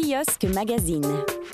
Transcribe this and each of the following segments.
Kiosque Magazine.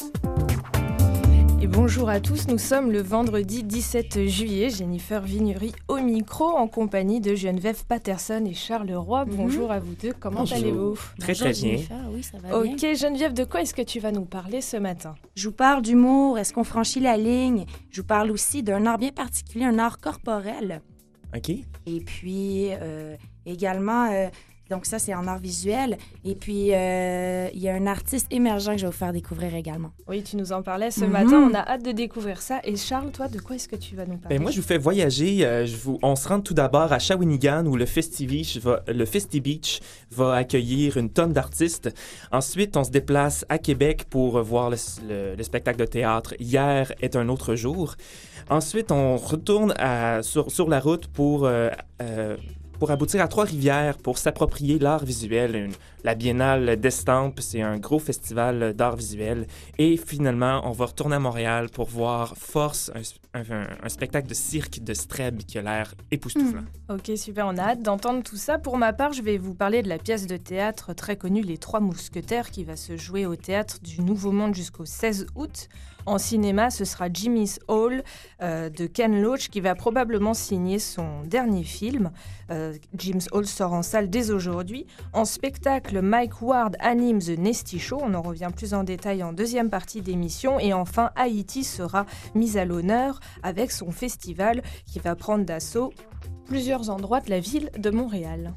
Et bonjour à tous, nous sommes le vendredi 17 juillet. Jennifer Vignery au micro en compagnie de Geneviève Patterson et Charles Roy. Bonjour à vous deux, comment allez-vous? Très bien. Jennifer, oui, ça va bien. Ok Geneviève, de quoi est-ce que tu vas nous parler ce matin? Je vous parle d'humour, est-ce qu'on franchit la ligne? Je vous parle aussi d'un art bien particulier, un art corporel. OK. Et puis, également, donc ça, c'est en art visuel. Et puis, il y a un artiste émergent que je vais vous faire découvrir également. Oui, tu nous en parlais ce matin, on a hâte de découvrir ça. Et Charles, toi, de quoi est-ce que tu vas nous parler? Moi, je vous fais voyager. On se rend tout d'abord à Shawinigan où le Festi Beach va accueillir une tonne d'artistes. Ensuite, on se déplace à Québec pour voir le spectacle de théâtre « Hier est un autre jour ». Ensuite, on retourne sur la route pour aboutir à Trois-Rivières pour s'approprier l'art visuel. La Biennale d'Estampes, c'est un gros festival d'art visuel. Et finalement, on va retourner à Montréal pour voir Force, un spectacle de cirque de Streb qui a l'air époustouflant. Ok, super, on a hâte d'entendre tout ça. Pour ma part, je vais vous parler de la pièce de théâtre très connue, Les Trois Mousquetaires, qui va se jouer au Théâtre du Nouveau Monde jusqu'au 16 août. En cinéma, ce sera Jimmy's Hall de Ken Loach qui va probablement signer son dernier film. Jimmy's Hall sort en salle dès aujourd'hui. En spectacle, Mike Ward anime The Nasty Show. On en revient plus en détail en deuxième partie d'émission. Et enfin, Haïti sera mise à l'honneur avec son festival qui va prendre d'assaut plusieurs endroits de la ville de Montréal.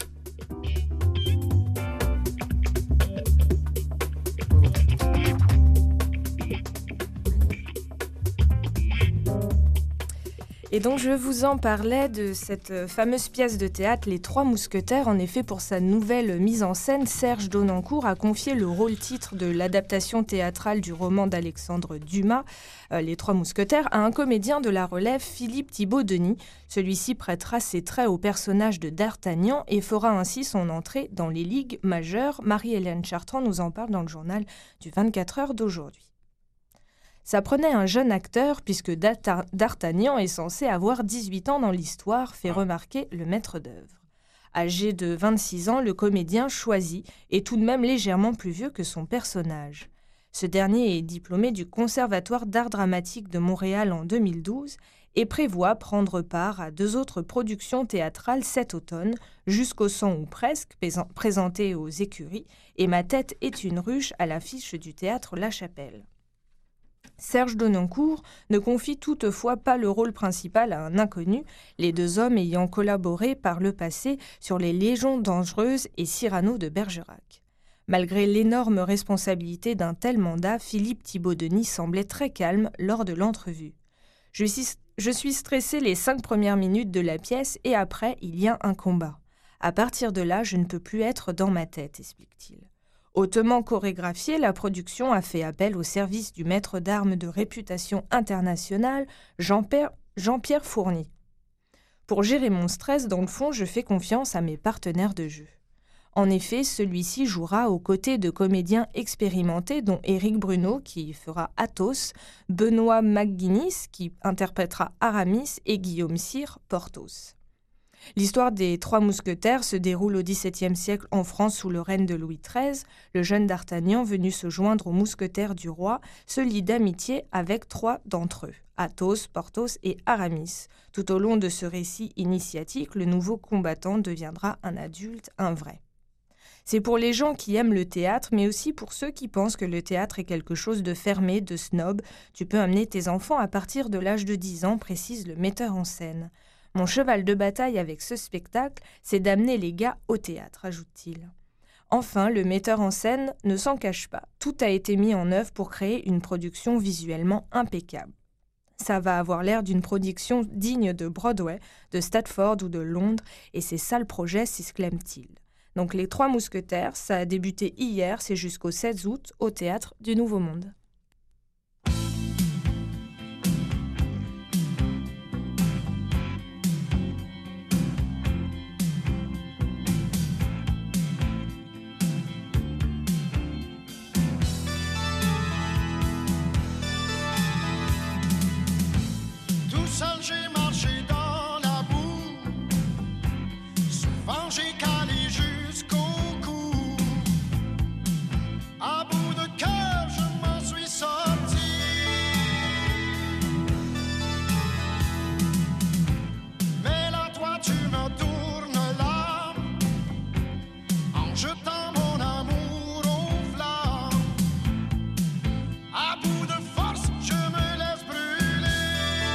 Et donc, je vous en parlais de cette fameuse pièce de théâtre, Les Trois Mousquetaires. En effet, pour sa nouvelle mise en scène, Serge Donancourt a confié le rôle-titre de l'adaptation théâtrale du roman d'Alexandre Dumas, Les Trois Mousquetaires, à un comédien de la relève, Philippe Thibaud-Denis. Celui-ci prêtera ses traits au personnage de D'Artagnan et fera ainsi son entrée dans les ligues majeures. Marie-Hélène Chartrand nous en parle dans le journal du 24 heures d'aujourd'hui. Ça prenait un jeune acteur puisque D'Artagnan est censé avoir 18 ans dans l'histoire, fait remarquer le maître d'œuvre. Âgé de 26 ans, le comédien choisi est tout de même légèrement plus vieux que son personnage. Ce dernier est diplômé du Conservatoire d'art dramatique de Montréal en 2012 et prévoit prendre part à 2 autres productions théâtrales cet automne, Jusqu'au sang ou presque, présentées aux Écuries, et Ma tête est une ruche à l'affiche du théâtre La Chapelle. Serge Donancourt ne confie toutefois pas le rôle principal à un inconnu, les 2 hommes ayant collaboré par le passé sur Les Légions dangereuses et Cyrano de Bergerac. Malgré l'énorme responsabilité d'un tel mandat, Philippe Thibaud-Denis semblait très calme lors de l'entrevue. Je suis stressé les 5 premières minutes de la pièce et après, il y a un combat. À partir de là, je ne peux plus être dans ma tête, explique-t-il. Hautement chorégraphiée, la production a fait appel au service du maître d'armes de réputation internationale, Jean-Pierre Fourny. Pour gérer mon stress, dans le fond, je fais confiance à mes partenaires de jeu. En effet, celui-ci jouera aux côtés de comédiens expérimentés, dont Éric Bruno, qui fera Athos, Benoît McGuinness, qui interprétera Aramis, et Guillaume Cyr, Porthos. L'histoire des Trois Mousquetaires se déroule au XVIIe siècle en France sous le règne de Louis XIII. Le jeune D'Artagnan, venu se joindre aux mousquetaires du roi, se lie d'amitié avec 3 d'entre eux, Athos, Porthos et Aramis. Tout au long de ce récit initiatique, le nouveau combattant deviendra un adulte, un vrai. C'est pour les gens qui aiment le théâtre, mais aussi pour ceux qui pensent que le théâtre est quelque chose de fermé, de snob. Tu peux amener tes enfants à partir de l'âge de 10 ans, précise le metteur en scène. Mon cheval de bataille avec ce spectacle, c'est d'amener les gars au théâtre, ajoute-t-il. Enfin, le metteur en scène ne s'en cache pas. Tout a été mis en œuvre pour créer une production visuellement impeccable. Ça va avoir l'air d'une production digne de Broadway, de Stratford ou de Londres, et c'est ça le projet, s'exclame-t-il. Donc les Trois Mousquetaires, ça a débuté hier, c'est jusqu'au 16 août au Théâtre du Nouveau Monde. Seul j'ai marché dans la boue, souvent j'ai calé jusqu'au cou. À bout de À bout de force, je me laisse brûler.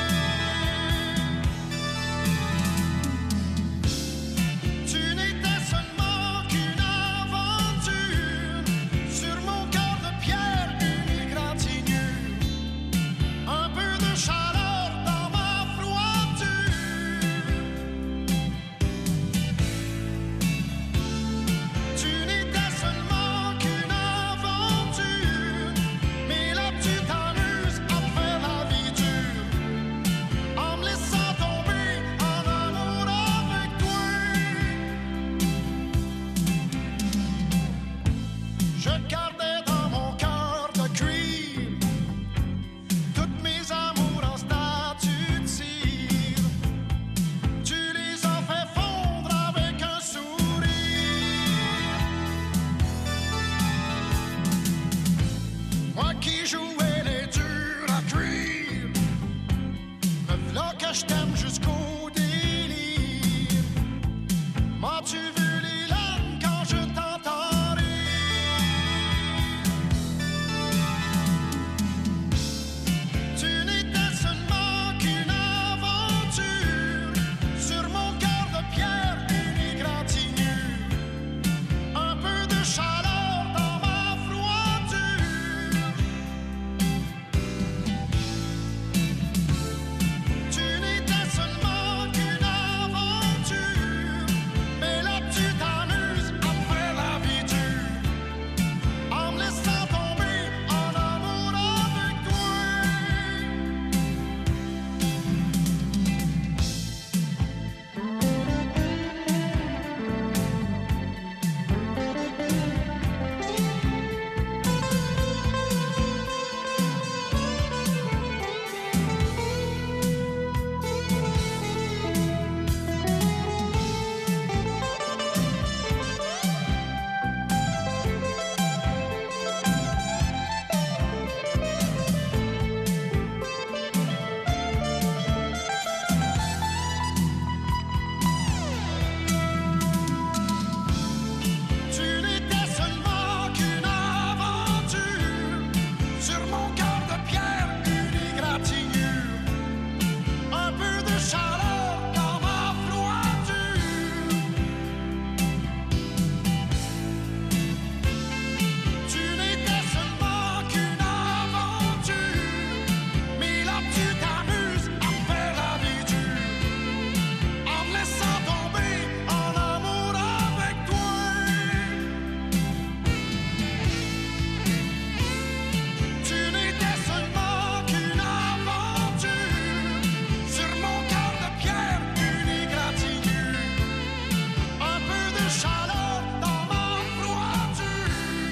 Tu n'étais seulement qu'une aventure. Sur mon cœur de pierre, une égratignure. Un peu de chaleur dans ma froidure. Tu n'étais seulement qu'une aventure. Mais là tu t'amuses à faire la vie dure. En me laissant tomber en amour avec toi. Je gardais dans mon cœur de cuir toutes mes amours en statue de cire. Tu les as fait fondre avec un sourire. Moi qui jouais les durs à cuire, me v'là que je t'aime jusqu'au délire. M'as-tu vu les larmes quand je t'entends rire? Tu n'étais seulement qu'une aventure. Sur mon cœur de pierre, une égratignure. Un peu de chaleur dans ma froidure. Tu n'étais seulement qu'une aventure. Mais là tu t'amuses à faire la vie dure. En me laissant tomber en amour avec toi. Tu n'étais seulement qu'une aventure. Sur mon cœur de pierre, une égratignure. Un peu de chaleur dans ma froidure. Tu n'étais seulement qu'une aventure. Mais là tu t'amuses à faire la vie dure. En me laissant tomber en amour avec toi. Tu n'étais seulement qu'une aventure. Sur mon cœur de pierre, une égratignure. Un peu de chaleur dans ma froidure.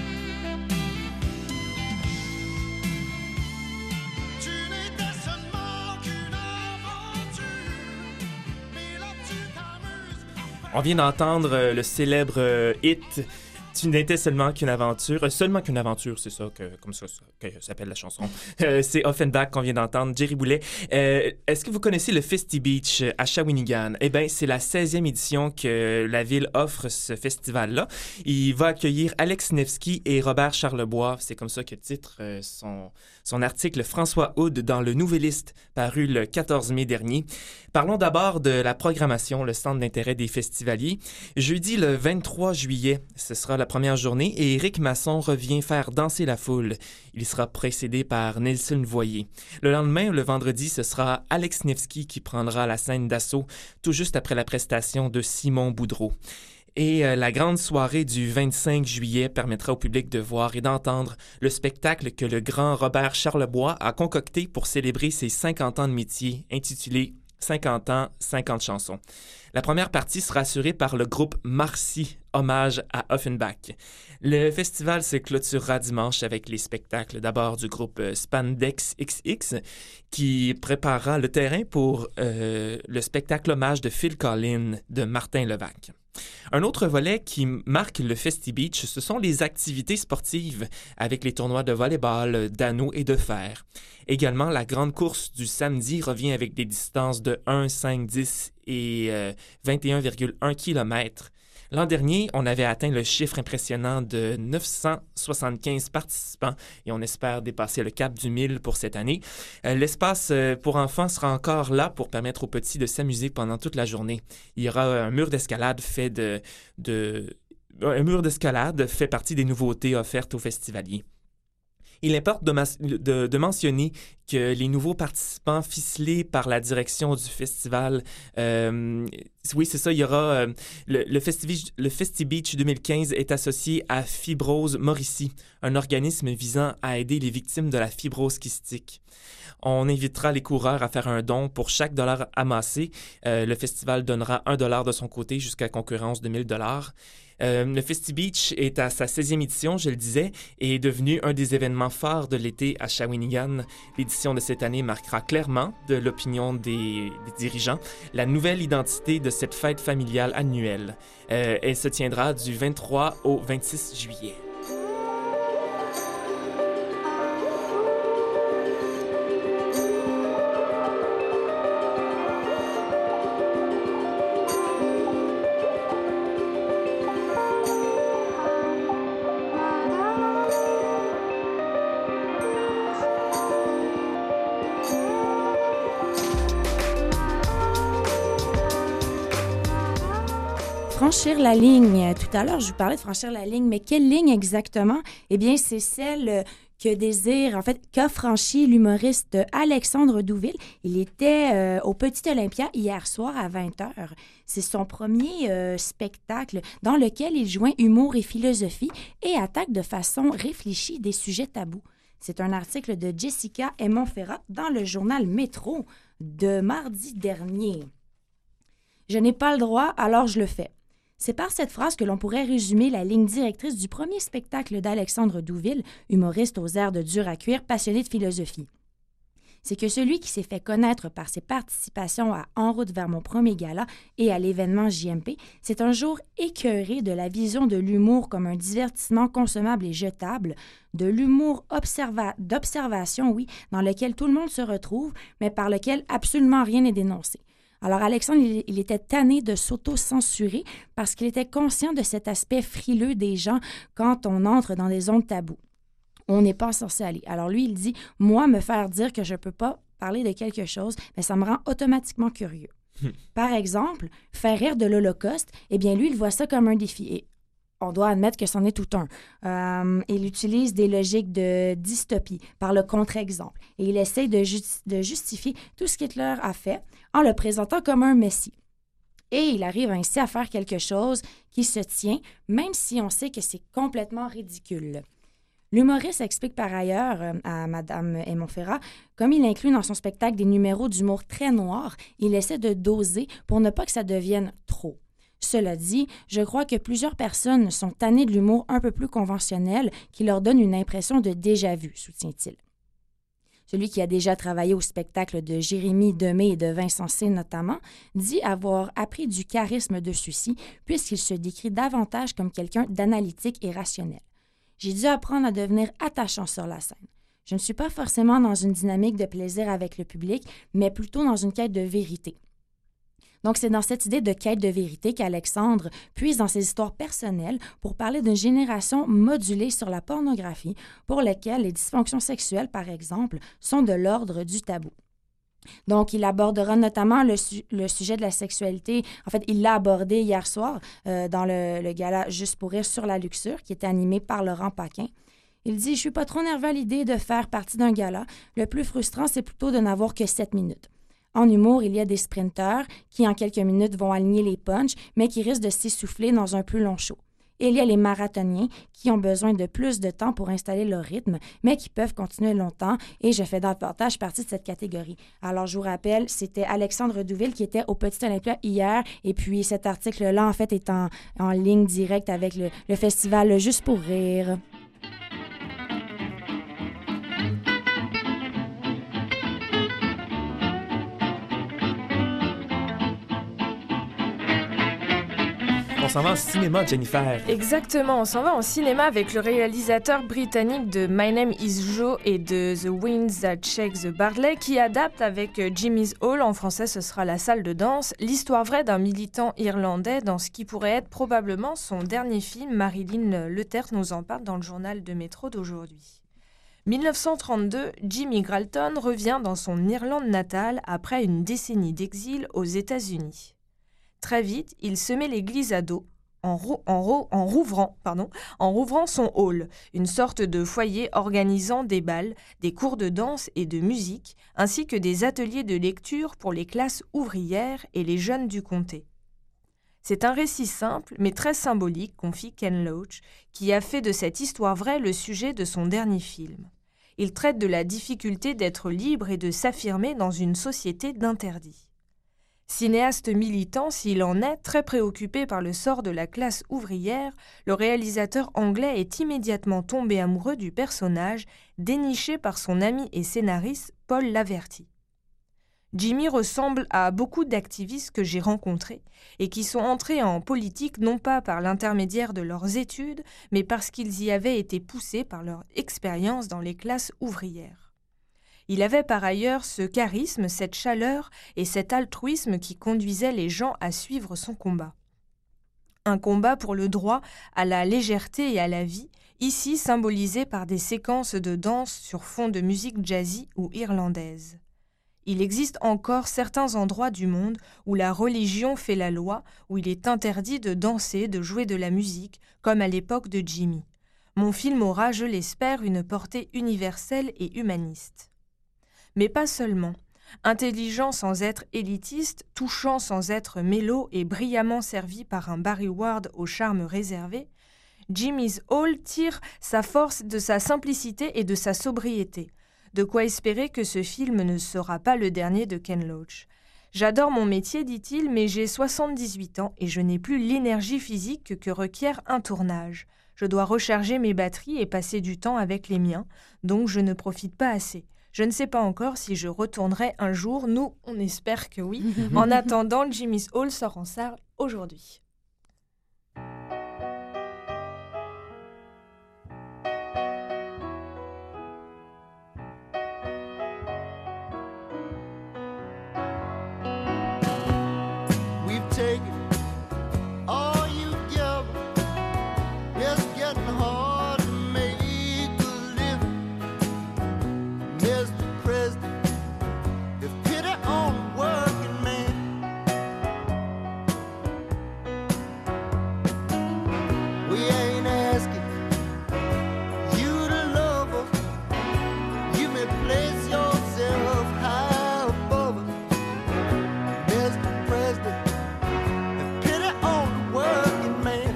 Tu n'étais seulement qu'une aventure. Mais là tu t'amuses à faire. On vient d'entendre le célèbre hit Tu n'étais seulement qu'une aventure. Seulement qu'une aventure, c'est ça, comme ça que s'appelle la chanson. C'est Offenbach qu'on vient d'entendre, Jerry Boulet. Est-ce que vous connaissez le Festy Beach à Shawinigan? Eh bien, c'est la 16e édition que la ville offre ce festival-là. Il va accueillir Alex Nevsky et Robert Charlebois. C'est comme ça que titre son article François Hood dans le Nouvelliste, paru le 14 mai dernier. Parlons d'abord de la programmation, le centre d'intérêt des festivaliers. Jeudi, le 23 juillet, ce sera la première journée et Éric Masson revient faire danser la foule. Il sera précédé par Nelson Voyer. Le lendemain, le vendredi, ce sera Alex Nevsky qui prendra la scène d'assaut tout juste après la prestation de Simon Boudreau. Et la grande soirée du 25 juillet permettra au public de voir et d'entendre le spectacle que le grand Robert Charlebois a concocté pour célébrer ses 50 ans de métier, intitulé 50 ans, 50 chansons. La première partie sera assurée par le groupe Marcy, hommage à Offenbach. Le festival se clôturera dimanche avec les spectacles d'abord du groupe Spandex XX qui préparera le terrain pour le spectacle hommage de Phil Collins de Martin Levac. Un autre volet qui marque le Festy Beach, ce sont les activités sportives avec les tournois de volleyball, d'anneaux et de fer. Également, la grande course du samedi revient avec des distances de 1, 5, 10 et 21,1 km. L'an dernier, on avait atteint le chiffre impressionnant de 975 participants et on espère dépasser le cap du 1000 pour cette année. L'espace pour enfants sera encore là pour permettre aux petits de s'amuser pendant toute la journée. Il y aura un mur d'escalade un mur d'escalade fait partie des nouveautés offertes aux festivaliers. Il importe de mentionner que les nouveaux participants ficelés par la direction du festival, oui, c'est ça, il y aura le FestiBeach 2015 est associé à Fibrose Mauricie, un organisme visant à aider les victimes de la fibrose kystique. On invitera les coureurs à faire un don pour chaque dollar amassé. Le festival donnera $1 de son côté jusqu'à concurrence de $1000. Le FestiBeach est à sa 16e édition, je le disais, et est devenu un des événements phares de l'été à Shawinigan. L'édition de cette année marquera clairement, de l'opinion des dirigeants, la nouvelle identité de cette fête familiale annuelle. Elle se tiendra du 23 au 26 juillet. Franchir la ligne. Tout à l'heure, je vous parlais de franchir la ligne, mais quelle ligne exactement? Eh bien, c'est celle qu'a franchi l'humoriste Alexandre Douville. Il était au Petit Olympia hier soir à 20h. C'est son premier spectacle dans lequel il joint humour et philosophie et attaque de façon réfléchie des sujets tabous. C'est un article de Jessica Monferrat dans le journal Métro de mardi dernier. « Je n'ai pas le droit, alors je le fais ». C'est par cette phrase que l'on pourrait résumer la ligne directrice du premier spectacle d'Alexandre Douville, humoriste aux airs de dur à cuire, passionné de philosophie. C'est que celui qui s'est fait connaître par ses participations à En route vers mon premier gala et à l'événement JMP, c'est un jour écœuré de la vision de l'humour comme un divertissement consommable et jetable, de l'humour d'observation, oui, dans lequel tout le monde se retrouve, mais par lequel absolument rien n'est dénoncé. Alors, Alexandre, il était tanné de s'auto-censurer parce qu'il était conscient de cet aspect frileux des gens quand on entre dans des zones tabous. On n'est pas censé aller. Alors, lui, il dit, moi, me faire dire que je ne peux pas parler de quelque chose, mais ça me rend automatiquement curieux. Par exemple, faire rire de l'Holocauste, eh bien, lui, il voit ça comme un défi. Et on doit admettre que c'en est tout un. Il utilise des logiques de dystopie par le contre-exemple. Et il essaie de justifier tout ce qu'Hitler a fait en le présentant comme un messie. Et il arrive ainsi à faire quelque chose qui se tient, même si on sait que c'est complètement ridicule. L'humoriste explique par ailleurs à Mme Monferrat, comme il inclut dans son spectacle des numéros d'humour très noirs, il essaie de doser pour ne pas que ça devienne trop. Cela dit, je crois que plusieurs personnes sont tannées de l'humour un peu plus conventionnel qui leur donne une impression de déjà-vu, soutient-il. Celui qui a déjà travaillé au spectacle de Jérémy Demé et de Vincent C. notamment, dit avoir appris du charisme de ceux-ci puisqu'il se décrit davantage comme quelqu'un d'analytique et rationnel. J'ai dû apprendre à devenir attachant sur la scène. Je ne suis pas forcément dans une dynamique de plaisir avec le public, mais plutôt dans une quête de vérité. Donc, c'est dans cette idée de quête de vérité qu'Alexandre puise dans ses histoires personnelles pour parler d'une génération modulée sur la pornographie pour laquelle les dysfonctions sexuelles, par exemple, sont de l'ordre du tabou. Donc, il abordera notamment le sujet de la sexualité. En fait, il l'a abordé hier soir dans le gala Juste pour rire sur la luxure qui était animé par Laurent Paquin. Il dit « Je suis pas trop nerveux à l'idée de faire partie d'un gala. Le plus frustrant, c'est plutôt de n'avoir que 7 minutes. » En humour, il y a des sprinteurs qui, en quelques minutes, vont aligner les punchs, mais qui risquent de s'essouffler dans un plus long show. Et il y a les marathoniens qui ont besoin de plus de temps pour installer leur rythme, mais qui peuvent continuer longtemps, et je fais davantage partie de cette catégorie. Alors, je vous rappelle, c'était Alexandre Douville qui était au Petit Olympia hier, et puis cet article-là, en fait, est en ligne directe avec le festival Juste pour rire. s'en va au cinéma, Jennifer. Exactement, on s'en va en cinéma avec le réalisateur britannique de My Name is Joe et de The Winds That Shake the Barley qui adapte avec Jimmy's Hall, en français ce sera la salle de danse, l'histoire vraie d'un militant irlandais dans ce qui pourrait être probablement son dernier film. Marilyn Letert nous en parle dans le journal de métro d'aujourd'hui. 1932, Jimmy Gralton revient dans son Irlande natale après une décennie d'exil aux États-Unis. Très vite, il se met l'église à dos en rouvrant son hall, une sorte de foyer organisant des bals, des cours de danse et de musique, ainsi que des ateliers de lecture pour les classes ouvrières et les jeunes du comté. C'est un récit simple, mais très symbolique, confie Ken Loach, qui a fait de cette histoire vraie le sujet de son dernier film. Il traite de la difficulté d'être libre et de s'affirmer dans une société d'interdits. Cinéaste militant s'il en est, très préoccupé par le sort de la classe ouvrière, le réalisateur anglais est immédiatement tombé amoureux du personnage, déniché par son ami et scénariste Paul Laverty. Jimmy ressemble à beaucoup d'activistes que j'ai rencontrés et qui sont entrés en politique non pas par l'intermédiaire de leurs études, mais parce qu'ils y avaient été poussés par leur expérience dans les classes ouvrières. Il avait par ailleurs ce charisme, cette chaleur et cet altruisme qui conduisaient les gens à suivre son combat. Un combat pour le droit à la légèreté et à la vie, ici symbolisé par des séquences de danse sur fond de musique jazzy ou irlandaise. Il existe encore certains endroits du monde où la religion fait la loi, où il est interdit de danser, de jouer de la musique, comme à l'époque de Jimmy. Mon film aura, je l'espère, une portée universelle et humaniste. Mais pas seulement. Intelligent sans être élitiste, touchant sans être mélo et brillamment servi par un Barry Ward au charme réservé, Jimmy's Hall tire sa force de sa simplicité et de sa sobriété. De quoi espérer que ce film ne sera pas le dernier de Ken Loach. J'adore mon métier, dit-il, mais j'ai 78 ans et je n'ai plus l'énergie physique que requiert un tournage. Je dois recharger mes batteries et passer du temps avec les miens, donc je ne profite pas assez. Je ne sais pas encore si je retournerai un jour. Nous, on espère que oui. En attendant, Jimmy's Hall sort en salle aujourd'hui. We've taken all you give. It's getting hard to make a living. Mr. President, if pity on the working man. We ain't asking you to love us. You may place yourself high above us. Mr. President, if pity on the working man.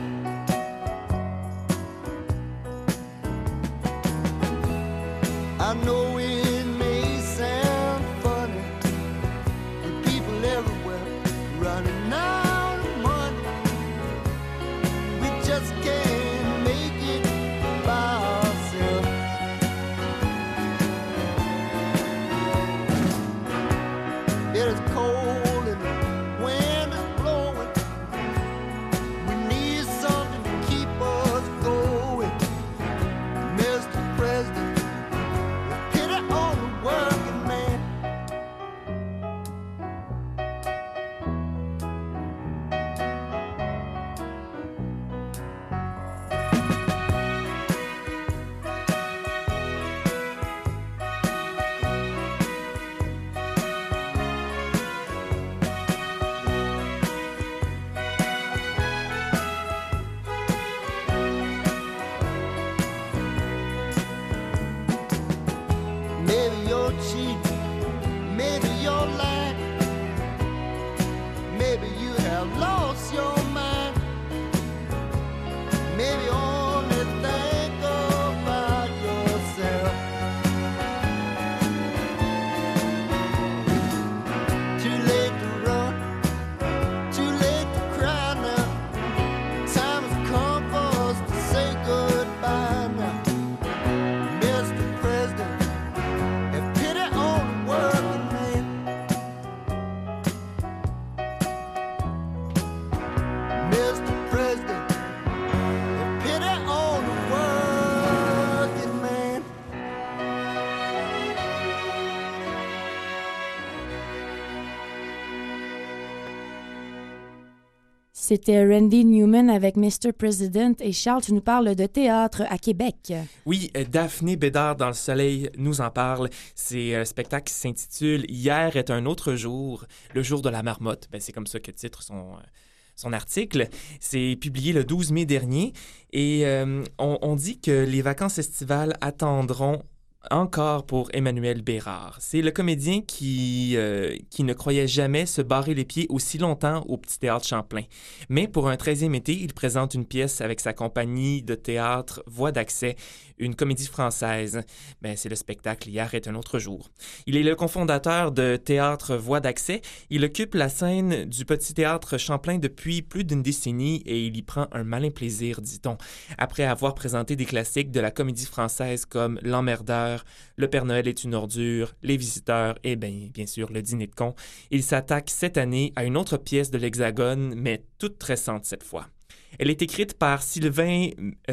I know it may sound funny, with people everywhere running out of money. We just can't make it by ourselves. It is cold and the wind is blowing. We need something to keep us going. Mr. President, pity on the working man. Maybe you're cheating, maybe you're lying, maybe you have lost your mind, maybe only think about yourself. Too late to run, too late to cry now. Time has come for us to say goodbye now. Mr. President, have pity on the working man. C'était Randy Newman avec Mr. President. Et Charles, tu nous parles de théâtre à Québec. Oui, Daphné Bédard dans le soleil nous en parle. C'est un spectacle qui s'intitule « Hier est un autre jour », le jour de la marmotte. Ben, c'est comme ça que titre son article. C'est publié le 12 mai dernier et on dit que les vacances estivales attendront encore pour Emmanuel Bérard. C'est le comédien qui ne croyait jamais se barrer les pieds aussi longtemps au Petit Théâtre Champlain. Mais pour un 13e été, il présente une pièce avec sa compagnie de théâtre Voix d'accès, une comédie française. Ben, c'est le spectacle « Hier est un autre jour ». Il est le cofondateur de Théâtre Voix d'accès. Il occupe la scène du Petit Théâtre Champlain depuis plus d'une décennie et il y prend un malin plaisir, dit-on. Après avoir présenté des classiques de la comédie française comme L'Emmerdeur, Le Père Noël est une ordure, Les Visiteurs et bien sûr Le Dîner de cons, il s'attaque cette année à une autre pièce de l'Hexagone, mais toute récente cette fois. Elle est écrite par Sylvain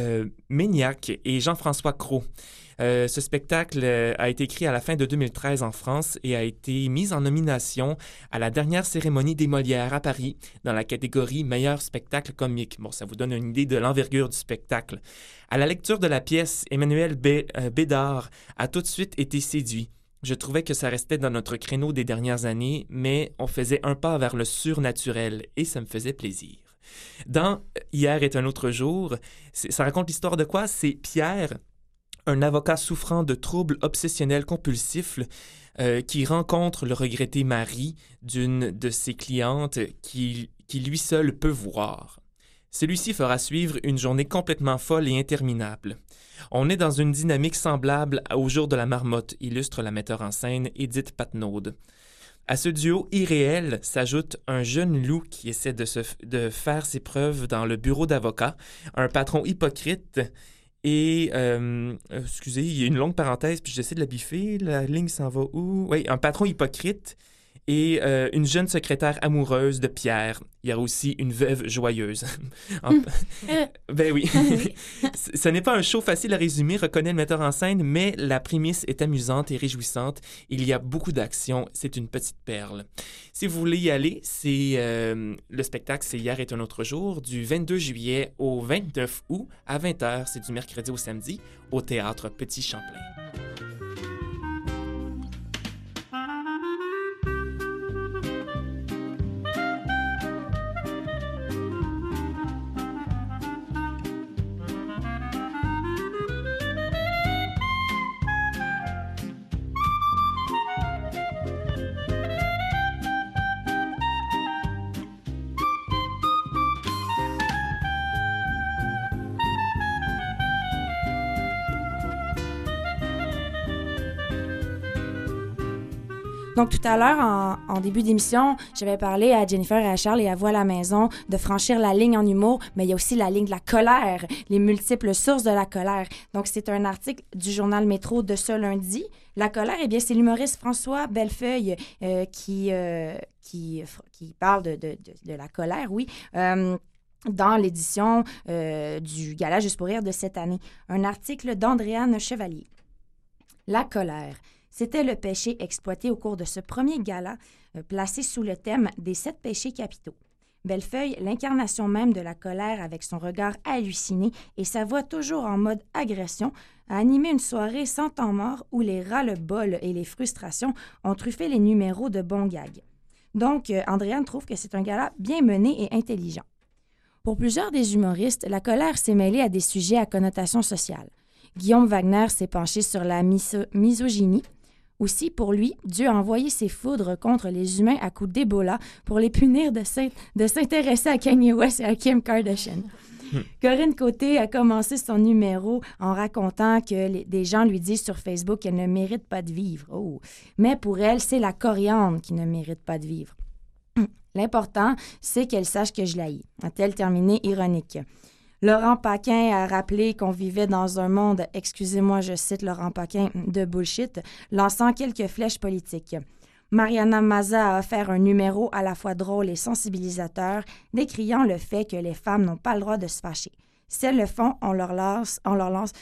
Maignac et Jean-François Cros. Ce spectacle a été écrit à la fin de 2013 en France et a été mis en nomination à la dernière cérémonie des Molières à Paris dans la catégorie Meilleur spectacle comique. Bon, ça vous donne une idée de l'envergure du spectacle. À la lecture de la pièce, Emmanuel Bédard a tout de suite été séduit. Je trouvais que ça restait dans notre créneau des dernières années, mais on faisait un pas vers le surnaturel et ça me faisait plaisir. Dans Hier est un autre jour, ça raconte l'histoire de quoi? C'est Pierre, un avocat souffrant de troubles obsessionnels compulsifs qui rencontre le regretté mari d'une de ses clientes qui lui seul peut voir. Celui-ci fera suivre une journée complètement folle et interminable. On est dans une dynamique semblable au jour de la marmotte, illustre la metteur en scène Édith Patnaud. À ce duo irréel s'ajoute un jeune loup qui essaie de faire ses preuves dans le bureau d'avocat, un patron hypocrite et... excusez, il y a une longue parenthèse, puis j'essaie de la biffer, la ligne s'en va où? Oui, un patron hypocrite et une jeune secrétaire amoureuse de Pierre. Il y a aussi une veuve joyeuse. Ben oui. Ce n'est pas un show facile à résumer, reconnaît le metteur en scène, mais la prémisse est amusante et réjouissante. Il y a beaucoup d'action. C'est une petite perle. Si vous voulez y aller, le spectacle, c'est Hier est un autre jour, du 22 juillet au 29 août à 20h. C'est du mercredi au samedi au Théâtre Petit Champlain. Donc, tout à l'heure, en début d'émission, j'avais parlé à Jennifer et à Charles et à Vous à la maison de franchir la ligne en humour, mais il y a aussi la ligne de la colère, les multiples sources de la colère. Donc, c'est un article du journal Métro de ce lundi. La colère, eh bien, c'est l'humoriste François Bellefeuille qui parle de la colère, oui. Dans l'édition du Gala Juste pour rire de cette année. Un article d'Andréane Chevalier. La colère. C'était le péché exploité au cours de ce premier gala, placé sous le thème des 7 péchés capitaux. Bellefeuille, l'incarnation même de la colère avec son regard halluciné et sa voix toujours en mode agression, a animé une soirée sans temps mort où les ras-le-bol et les frustrations ont truffé les numéros de bons gags. Donc, Andréane trouve que c'est un gala bien mené et intelligent. Pour plusieurs des humoristes, la colère s'est mêlée à des sujets à connotation sociale. Guillaume Wagner s'est penché sur la misogynie. Aussi, pour lui, Dieu a envoyé ses foudres contre les humains à coups d'Ebola pour les punir de s'intéresser à Kanye West et à Kim Kardashian. Corinne Côté a commencé son numéro en racontant que des gens lui disent sur Facebook qu'elle ne mérite pas de vivre. Oh. Mais pour elle, c'est la coriandre qui ne mérite pas de vivre. L'important, c'est qu'elle sache que je l'haïs, a-t-elle terminé ironique. Laurent Paquin a rappelé qu'on vivait dans un monde, excusez-moi, je cite Laurent Paquin, de bullshit, lançant quelques flèches politiques. Mariana Maza a offert un numéro à la fois drôle et sensibilisateur, décriant le fait que les femmes n'ont pas le droit de se fâcher. Si elles le font, on leur lance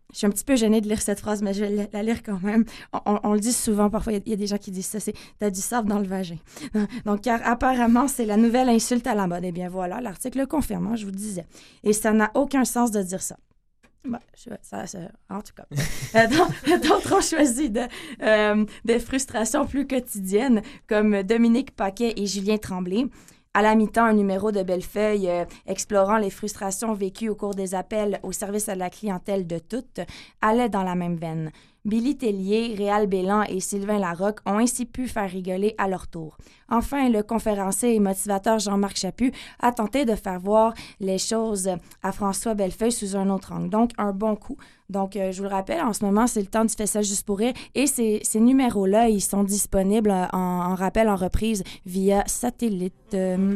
Je suis un petit peu gênée de lire cette phrase, mais je vais la lire quand même. On le dit souvent, parfois, il y a des gens qui disent ça, c'est « t'as du sable dans le vagin ». Donc, car apparemment, c'est la nouvelle insulte à la mode. Eh bien voilà, l'article le confirme, hein, je vous disais. Et ça n'a aucun sens de dire ça. Bon, en tout cas. D'autres ont choisi des frustrations plus quotidiennes, comme Dominique Paquet et Julien Tremblay. À la mi-temps, un numéro de Bellefeuille explorant les frustrations vécues au cours des appels au service à la clientèle de toutes allait dans la même veine. Billy Tellier, Réal Bélan et Sylvain Larocque ont ainsi pu faire rigoler à leur tour. Enfin, le conférencier et motivateur Jean-Marc Chaput a tenté de faire voir les choses à François Bellefeuille sous un autre angle. Donc, un bon coup. Donc, je vous le rappelle, en ce moment, c'est le temps du Festival Juste pour rire. Et ces numéros-là, ils sont disponibles en rappel, en reprise, via satellite.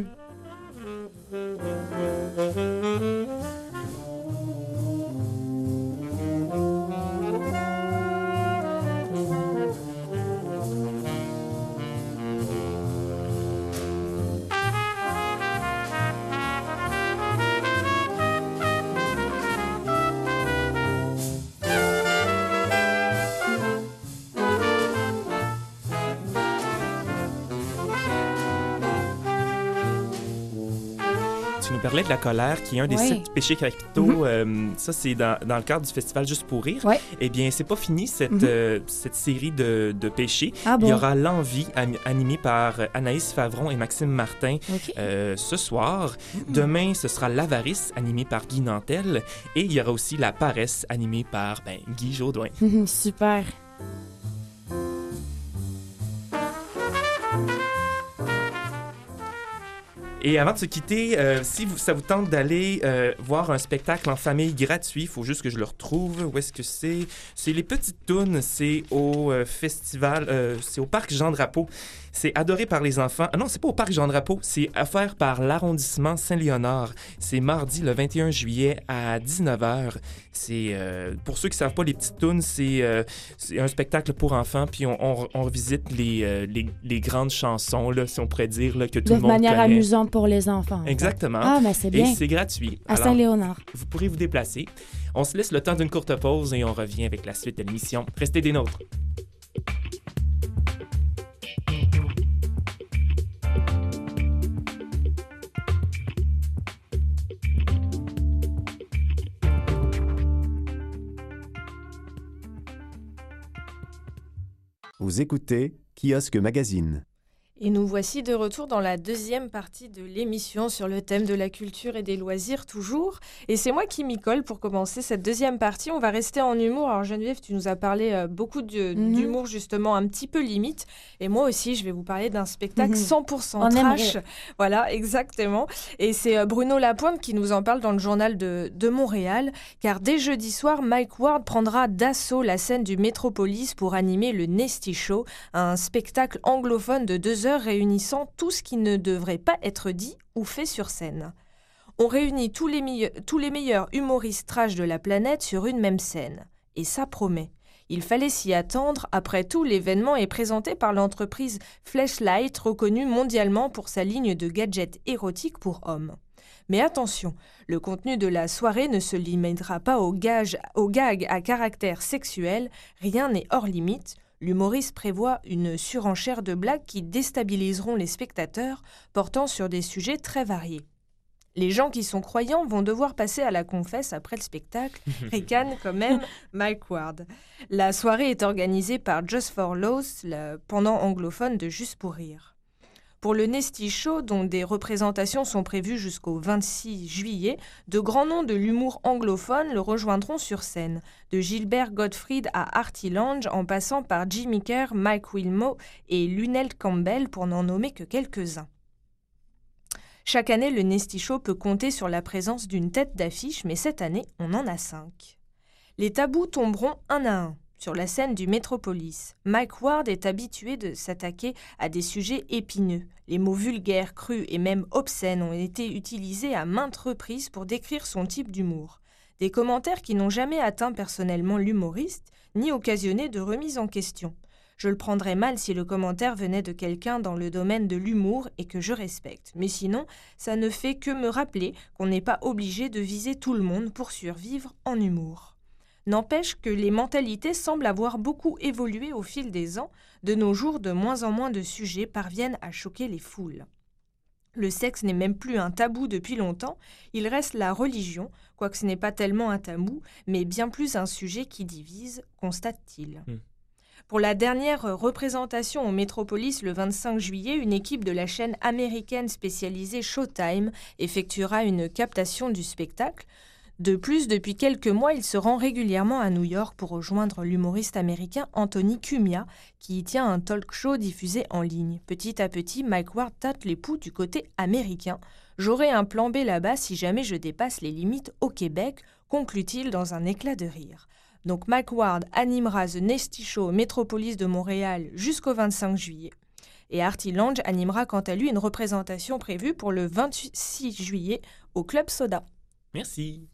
Tu nous parlais de la colère, qui est un des 7 péchés capitaux. Ça, c'est dans le cadre du festival Juste pour rire. Ouais. Eh bien, c'est pas fini, cette série de péchés. Ah bon? Il y aura l'envie, animée par Anaïs Favron et Maxime Martin, ce soir. Demain, ce sera l'avarice, animée par Guy Nantel. Et il y aura aussi la paresse, animée par Guy Jodoin. Super. Et avant de se quitter, si ça vous tente d'aller voir un spectacle en famille gratuit, il faut juste que je le retrouve. Où est-ce que c'est? C'est Les Petites Tounes, c'est au festival, c'est au Parc Jean-Drapeau. C'est adoré par les enfants. Ah non, c'est pas au Parc Jean-Drapeau, c'est offert par l'arrondissement Saint-Léonard. C'est mardi le 21 juillet à 19h. C'est, pour ceux qui ne savent pas, Les Petites Tounes, c'est un spectacle pour enfants, puis on revisite les grandes chansons, là, si on pourrait dire, là, que tout le monde connaît. De manière amusante pour les enfants. Exactement. Ah, mais c'est bien. Et c'est gratuit. À Saint-Léonard. Vous pourrez vous déplacer. On se laisse le temps d'une courte pause et on revient avec la suite de l'émission. Restez des nôtres. Vous écoutez Kiosque Magazine. Et nous voici de retour dans la deuxième partie de l'émission sur le thème de la culture et des loisirs toujours. Et c'est moi qui m'y colle pour commencer cette deuxième partie. On va rester en humour. Alors Geneviève, tu nous as parlé beaucoup d'humour justement un petit peu limite. Et moi aussi, je vais vous parler d'un spectacle 100% trash. Voilà, exactement. Et c'est Bruno Lapointe qui nous en parle dans le journal de Montréal. Car dès jeudi soir, Mike Ward prendra d'assaut la scène du Métropolis pour animer le Nasty Show, un spectacle anglophone de 2 heures réunissant tout ce qui ne devrait pas être dit ou fait sur scène. On réunit tous les meilleurs humoristes trash de la planète sur une même scène. Et ça promet. Il fallait s'y attendre. Après tout, l'événement est présenté par l'entreprise Fleshlight, reconnue mondialement pour sa ligne de gadgets érotiques pour hommes. Mais attention, le contenu de la soirée ne se limitera pas aux gags à caractère sexuel. Rien n'est hors limite. L'humoriste prévoit une surenchère de blagues qui déstabiliseront les spectateurs, portant sur des sujets très variés. Les gens qui sont croyants vont devoir passer à la confesse après le spectacle, ricane quand même Mike Ward. La soirée est organisée par Just for Laughs, le pendant anglophone de Juste pour rire. Pour le Nasty Show, dont des représentations sont prévues jusqu'au 26 juillet, de grands noms de l'humour anglophone le rejoindront sur scène, de Gilbert Gottfried à Artie Lange, en passant par Jimmy Kerr, Mike Wilmot et Lynell Campbell, pour n'en nommer que quelques-uns. Chaque année, le Nasty Show peut compter sur la présence d'une tête d'affiche, mais cette année, on en a 5. Les tabous tomberont un à un. Sur la scène du Métropolis, Mike Ward est habitué de s'attaquer à des sujets épineux. Les mots vulgaires, crus et même obscènes ont été utilisés à maintes reprises pour décrire son type d'humour. Des commentaires qui n'ont jamais atteint personnellement l'humoriste, ni occasionné de remise en question. Je le prendrais mal si le commentaire venait de quelqu'un dans le domaine de l'humour et que je respecte. Mais sinon, ça ne fait que me rappeler qu'on n'est pas obligé de viser tout le monde pour survivre en humour. N'empêche que les mentalités semblent avoir beaucoup évolué au fil des ans. De nos jours, de moins en moins de sujets parviennent à choquer les foules. Le sexe n'est même plus un tabou depuis longtemps, il reste la religion, quoique ce n'est pas tellement un tabou, mais bien plus un sujet qui divise, constate-t-il. Pour la dernière représentation au Métropolis le 25 juillet, une équipe de la chaîne américaine spécialisée Showtime effectuera une captation du spectacle. De plus, depuis quelques mois, il se rend régulièrement à New York pour rejoindre l'humoriste américain Anthony Cumia, qui y tient un talk show diffusé en ligne. Petit à petit, Mike Ward tâte les pouls du côté américain. « J'aurai un plan B là-bas si jamais je dépasse les limites au Québec », conclut-il dans un éclat de rire. Donc Mike Ward animera The Nasty Show au Métropolis de Montréal jusqu'au 25 juillet. Et Artie Lange animera quant à lui une représentation prévue pour le 26 juillet au Club Soda. Merci.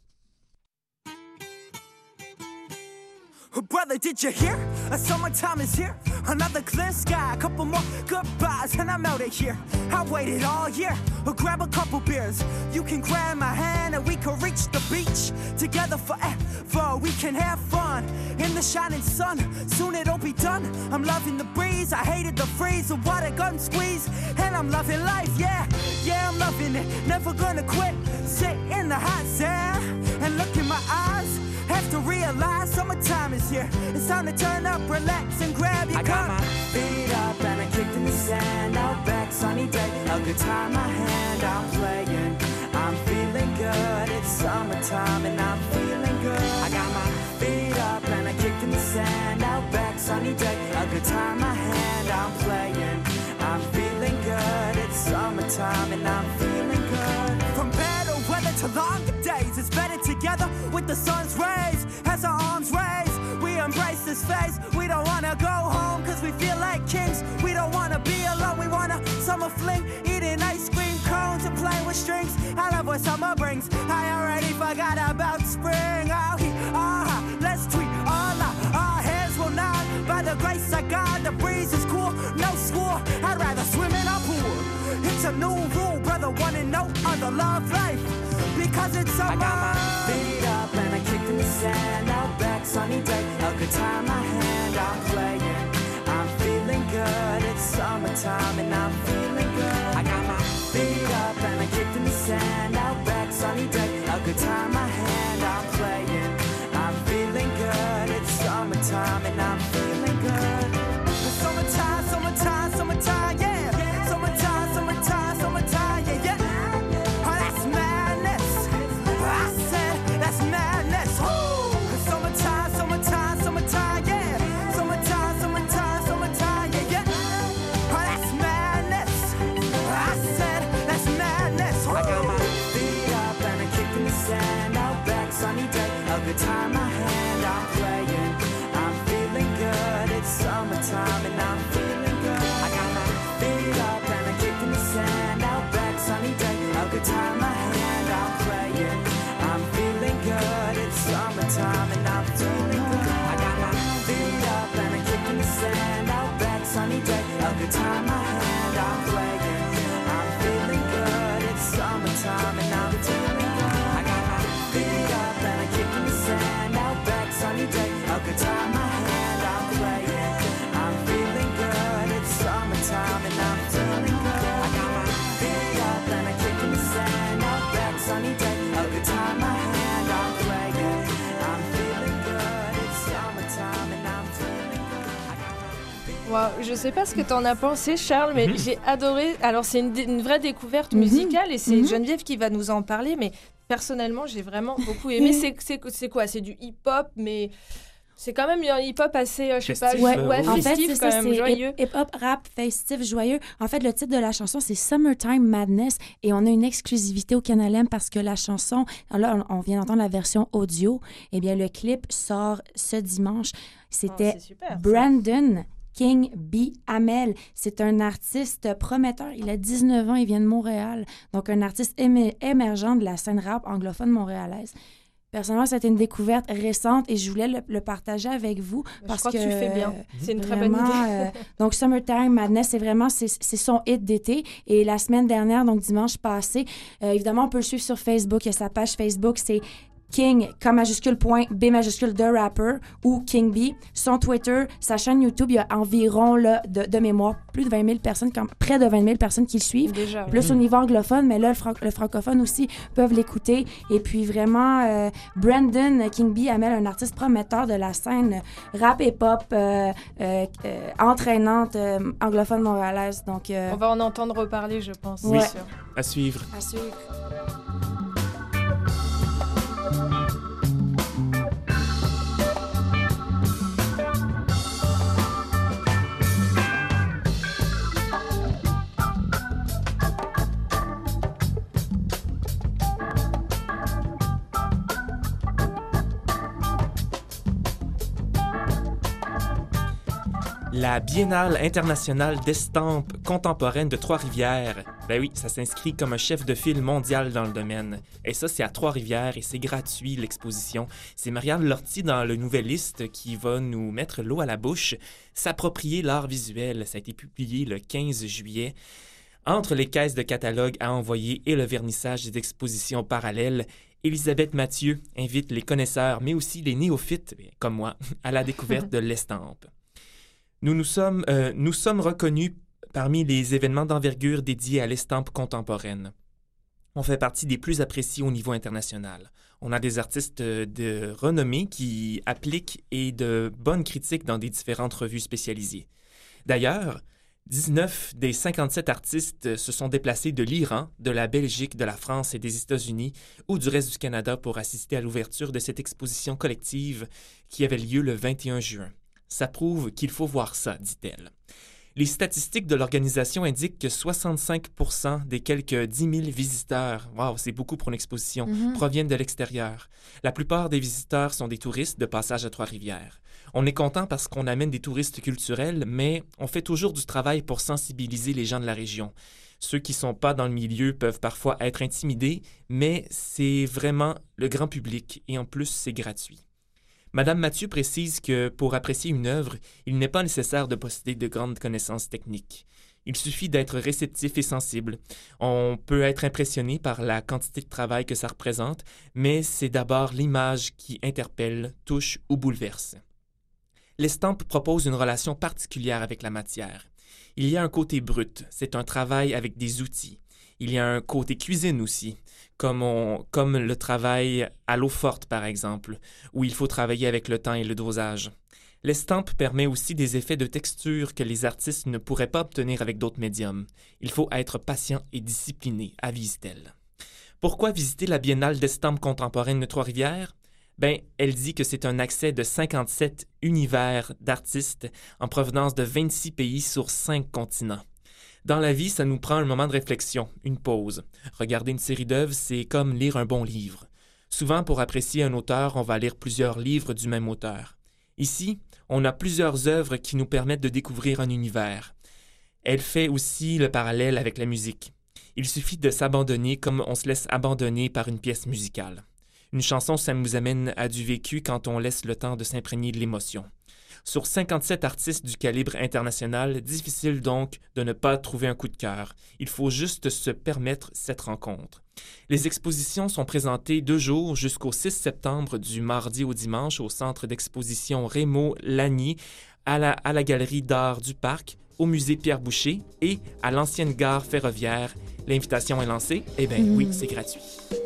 Brother, did you hear? Summertime is here. Another clear sky, a couple more goodbyes, and I'm out of here. I waited all year. Grab a couple beers. You can grab my hand, and we can reach the beach together forever. We can have fun in the shining sun. Soon it'll be done. I'm loving the breeze. I hated the freeze, the water gun squeeze, and I'm loving life. Yeah, I'm loving it. Never gonna quit. Sit in the hot sun and look in my eyes. Have to realize summertime is here. It's time to turn up, relax, and grab your cup. I got my feet up and I kicked in the sand. Out back, sunny day, a good time. My hand, I'm playing. I'm feeling good. It's summertime and I'm feeling good. I got my feet up and I kicked in the sand. Out back, sunny day, a good time. My hand, I'm playing. I'm feeling good. It's summertime and I'm feeling good. From better weather to longer days, it's better together with the sun's rays. As our arms raise, we embrace this phase. We don't wanna go home cause we feel like kings. We don't wanna be alone, we want a summer fling. Eating ice cream cones and playing with strings. I love what summer brings. I already forgot about spring. Let's tweet all our hairs will nod. By the grace of God, the breeze is cool. No school, I'd rather swim in a pool. It's a new rule, brother, wanna know other love life. Because it's summer. I got my feet up and I kicked in the sand. Out back, sunny day, a good time. My hand, I'm playing. I'm feeling good. It's summertime and I'm feeling good. I got my feet up and I kicked in the sand. Out back, sunny day, a good time. My hand, I'm playing. I'm feeling good. It's summertime and I'm feeling good. Summertime, summertime, summertime, yeah. Summertime, summertime, summertime, yeah. Good time, my hand, I'm playing. I'm feeling good. It's summertime and I'm feeling good. I got my feet up and I kicked in the sand. Out back, sunny day. A good time, my hand, I'm playing. I'm feeling good. It's summertime and I'm feeling good. I got my feet up and I kicked in the sand. Out back, sunny day. A good time, my hand, I'm playing. I'm feeling good. It's summertime and I'm feeling good. I got my feet up and I kicked in the sand. Out back, sunny day, a good time. My hand, I'm playing. I'm feeling good. It's summertime and I'm feeling good. I got my feet up and I kicked in the sand. Out back, sunny day, a good time. My hand, I'm playing. I'm feeling good. It's summertime and I'm feeling good. Wow, je sais pas ce que t'en as pensé, Charles, mais j'ai adoré. Alors c'est une vraie découverte musicale et c'est Geneviève qui va nous en parler, mais personnellement, j'ai vraiment beaucoup aimé. C'est quoi? C'est du hip-hop, mais c'est quand même un hip-hop assez, je sais pas, festif, en fait, quand même, joyeux. Hip-hop, rap, festif, joyeux. En fait, le titre de la chanson, c'est Summertime Madness et on a une exclusivité au Canal M parce que la chanson, là, on vient d'entendre la version audio. Eh bien, le clip sort ce dimanche. C'était Brandon King B. Hamel. C'est un artiste prometteur. Il a 19 ans, il vient de Montréal. Donc, un artiste émergent de la scène rap anglophone montréalaise. Personnellement, c'était une découverte récente et je voulais le partager avec vous. Parce je crois que tu fais bien. C'est une très bonne idée. Donc, Summertime Madness, c'est son hit d'été. Et la semaine dernière, donc dimanche passé, évidemment, on peut le suivre sur Facebook. Il y a sa page Facebook, c'est King, K majuscule point, B majuscule de rapper, ou King B. Son Twitter, sa chaîne YouTube, il y a environ, là, de mémoire, plus de 20 000 personnes, près de 20 000 personnes qui le suivent. Déjà. Plus au niveau anglophone, mais là, le francophone aussi peuvent l'écouter. Et puis vraiment, Brandon King B amène un artiste prometteur de la scène rap et pop entraînante anglophone montréalaise. Donc, On va en entendre reparler, je pense. Ouais. C'est sûr. À suivre. à suivre. La Biennale internationale d'estampes contemporaines de Trois-Rivières. Ben oui, ça s'inscrit comme un chef de file mondial dans le domaine. Et ça, c'est à Trois-Rivières et c'est gratuit, l'exposition. C'est Marianne Lortie dans le Nouvelliste qui va nous mettre l'eau à la bouche. S'approprier l'art visuel. Ça a été publié le 15 juillet. Entre les caisses de catalogue à envoyer et le vernissage des expositions parallèles, Elisabeth Mathieu invite les connaisseurs, mais aussi les néophytes, comme moi, à la découverte de l'estampe. Nous sommes reconnus parmi les événements d'envergure dédiés à l'estampe contemporaine. On fait partie des plus appréciés au niveau international. On a des artistes de renommée qui appliquent et de bonnes critiques dans des différentes revues spécialisées. D'ailleurs, 19 des 57 artistes se sont déplacés de l'Iran, de la Belgique, de la France et des États-Unis ou du reste du Canada pour assister à l'ouverture de cette exposition collective qui avait lieu le 21 juin. Ça prouve qu'il faut voir ça, dit-elle. Les statistiques de l'organisation indiquent que 65% des quelques 10 000 visiteurs, wow, c'est beaucoup pour une exposition, proviennent de l'extérieur. La plupart des visiteurs sont des touristes de passage à Trois-Rivières. On est content parce qu'on amène des touristes culturels, mais on fait toujours du travail pour sensibiliser les gens de la région. Ceux qui ne sont pas dans le milieu peuvent parfois être intimidés, mais c'est vraiment le grand public et en plus, c'est gratuit. Madame Mathieu précise que pour apprécier une œuvre, il n'est pas nécessaire de posséder de grandes connaissances techniques. Il suffit d'être réceptif et sensible. On peut être impressionné par la quantité de travail que ça représente, mais c'est d'abord l'image qui interpelle, touche ou bouleverse. L'estampe propose une relation particulière avec la matière. Il y a un côté brut, c'est un travail avec des outils. Il y a un côté cuisine aussi, comme le travail à l'eau forte par exemple, où il faut travailler avec le temps et le dosage. L'estampe permet aussi des effets de texture que les artistes ne pourraient pas obtenir avec d'autres médiums. Il faut être patient et discipliné, avise-t-elle. Pourquoi visiter la Biennale d'estampes contemporaines de Trois-Rivières? Elle dit que c'est un accès de 57 univers d'artistes en provenance de 26 pays sur 5 continents. Dans la vie, ça nous prend un moment de réflexion, une pause. Regarder une série d'œuvres, c'est comme lire un bon livre. Souvent, pour apprécier un auteur, on va lire plusieurs livres du même auteur. Ici, on a plusieurs œuvres qui nous permettent de découvrir un univers. Elle fait aussi le parallèle avec la musique. Il suffit de s'abandonner comme on se laisse abandonner par une pièce musicale. Une chanson, ça nous amène à du vécu quand on laisse le temps de s'imprégner de l'émotion. Sur 57 artistes du calibre international, difficile donc de ne pas trouver un coup de cœur. Il faut juste se permettre cette rencontre. Les expositions sont présentées 2 jours jusqu'au 6 septembre du mardi au dimanche au centre d'exposition Rémo-Lagny, à la Galerie d'art du Parc, au musée Pierre Boucher et à l'ancienne gare ferroviaire. L'invitation est lancée? Oui, c'est gratuit.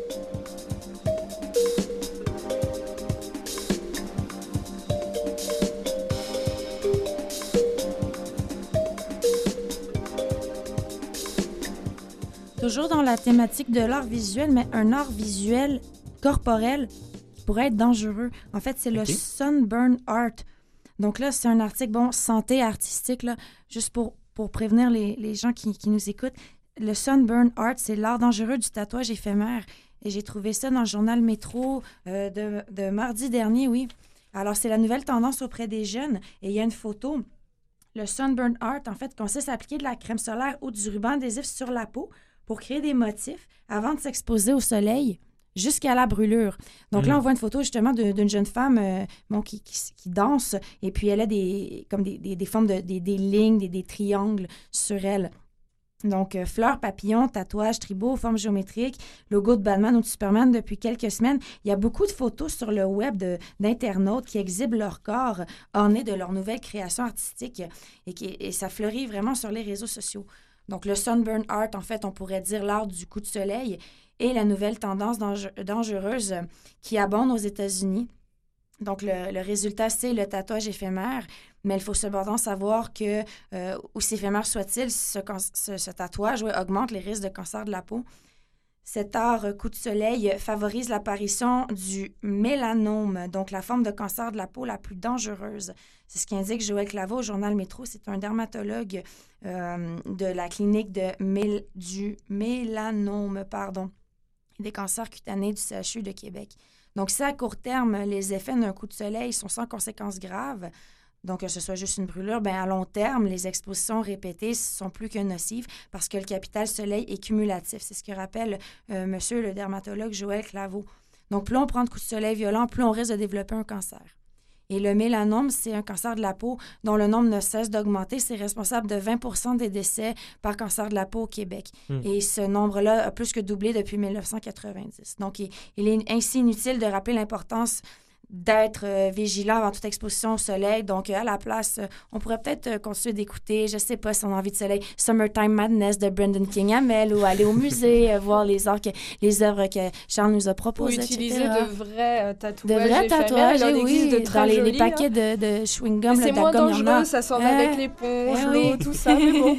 Toujours dans la thématique de l'art visuel, mais un art visuel corporel qui pourrait être dangereux. En fait, c'est le Sunburn Art. Donc là, c'est un article, santé artistique, là, juste pour prévenir les gens qui nous écoutent. Le Sunburn Art, c'est l'art dangereux du tatouage éphémère. Et j'ai trouvé ça dans le journal Métro de mardi dernier, oui. Alors, c'est la nouvelle tendance auprès des jeunes. Et il y a une photo. Le Sunburn Art, en fait, consiste à appliquer de la crème solaire ou du ruban adhésif sur la peau pour créer des motifs avant de s'exposer au soleil jusqu'à la brûlure. Donc là, on voit une photo justement d'une jeune femme qui danse et puis elle a des formes des lignes, des triangles sur elle. Donc, fleurs, papillons, tatouages, tribaux, formes géométriques, logo de Batman ou de Superman depuis quelques semaines. Il y a beaucoup de photos sur le web d'internautes qui exhibent leur corps ornés de leur nouvelle création artistique et ça fleurit vraiment sur les réseaux sociaux. Donc, le sunburn art, en fait, on pourrait dire l'art du coup de soleil et la nouvelle tendance dangereuse qui abonde aux États-Unis. Donc, le résultat, c'est le tatouage éphémère. Mais il faut cependant savoir que, aussi éphémère soit-il, ce tatouage augmente les risques de cancer de la peau. Cet art coup de soleil favorise l'apparition du mélanome, donc la forme de cancer de la peau la plus dangereuse. C'est ce qu'indique Joël Claveau au journal Métro. C'est un dermatologue de la clinique du mélanome, des cancers cutanés du CHU de Québec. Donc, si à court terme, les effets d'un coup de soleil sont sans conséquences graves, donc que ce soit juste une brûlure, bien à long terme, les expositions répétées sont plus que nocives parce que le capital soleil est cumulatif. C'est ce que rappelle monsieur le dermatologue Joël Claveau. Donc, plus on prend de coups de soleil violents, plus on risque de développer un cancer. Et le mélanome, c'est un cancer de la peau dont le nombre ne cesse d'augmenter. C'est responsable de 20% des décès par cancer de la peau au Québec. Et ce nombre-là a plus que doublé depuis 1990. Donc, il est ainsi inutile de rappeler l'importance d'être vigilant avant toute exposition au soleil. Donc, à la place, on pourrait peut-être continuer d'écouter, je sais pas si on a envie de soleil, Summertime Madness de Brendan King Hamel ou aller au musée, voir les œuvres que Charles nous a proposées, ou utiliser etc. de vrais tatouages. De vrais tatouages, il en existe de oui, très dans les jolis, paquets de chewing-gum. c'est moins dangereux, ça s'en va avec l'éponge, l'eau, tout ça, mais bon.